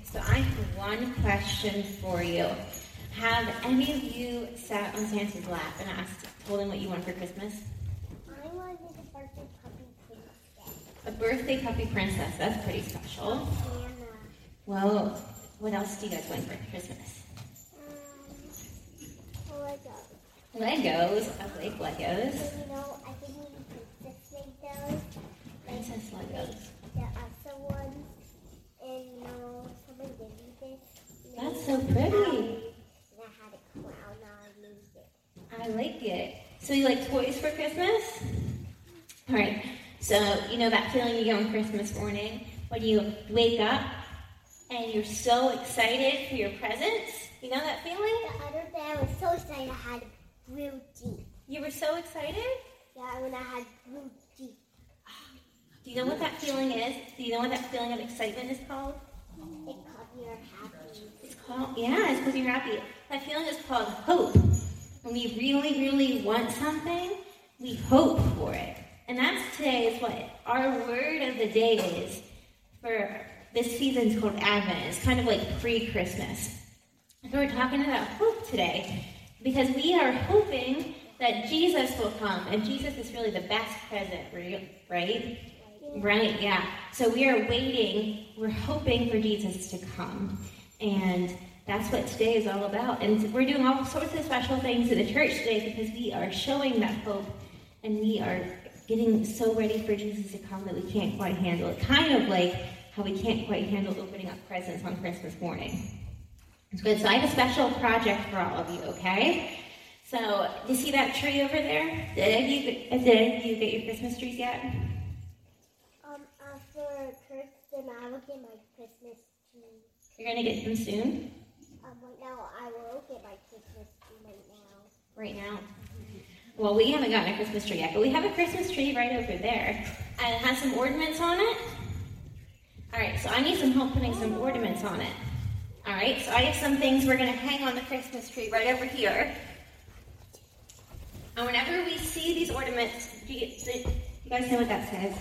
So I have one question for you. Have any of you sat on Santa's lap and told him what you want for Christmas? I wanted a birthday puppy princess. A birthday puppy princess. That's pretty special. Santa. Well, what else do you guys want for Christmas? Legos. Legos. I like Legos. So, I think we princess Legos. Princess Legos. The other ones. And, someone gave me this. That's so pretty. And I had a crown on. I moved it. I like it. So you like toys for Christmas? All right. So you know that feeling you get on Christmas morning when you wake up and you're so excited for your presents? You know that feeling? The other day I was so excited I had blue Jeep. You were so excited? Yeah, when I had blue Jeep. Do you know what that feeling is? Do you know what that feeling of excitement is called? It's called you're happy. It's because you're happy. That feeling is called hope. When we really, really want something, we hope for it. And that's today is what our word of the day is for this season's called Advent. It's kind of like pre-Christmas. So we're talking about hope today because we are hoping that Jesus will come. And Jesus is really the best present, right? Right, yeah. So we are waiting, we're hoping for Jesus to come. And that's what today is all about. And we're doing all sorts of special things in the church today because we are showing that hope and we are getting so ready for Jesus to come that we can't quite handle it. Kind of like how we can't quite handle opening up presents on Christmas morning. It's good. So I have a special project for all of you, okay? So, do you see that tree over there? Did any of you get your Christmas trees yet? After Kirsten, I will get my Christmas tree. You're going to get them soon? Right now, I will get my Christmas tree right now. Right now? Well, we haven't gotten a Christmas tree yet, but we have a Christmas tree right over there. And it has some ornaments on it. All right, so I need some help putting some ornaments on it. All right, so I have some things we're going to hang on the Christmas tree right over here. And whenever we see these ornaments, do you guys know what that says?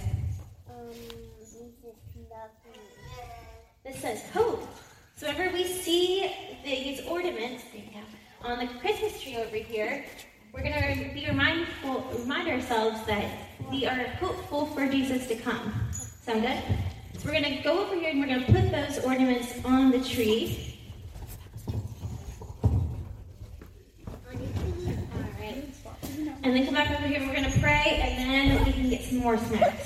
This says hope. So whenever we see these ornaments on the Christmas tree over here, we're going to remind ourselves that we are hopeful for Jesus to come. Sound good? So we're going to go over here and we're going to put those ornaments on the tree. All right. And then come back over here and we're going to pray and then we can get some more snacks.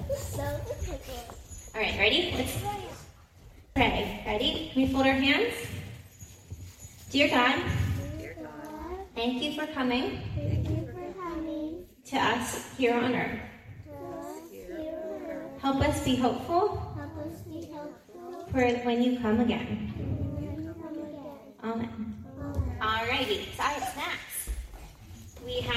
All right, ready? Let's pray. Ready? Can we fold our hands? Dear God, thank you for coming to us here on earth. Help us be hopeful for when you come again. Amen. All righty, so I have snacks. We have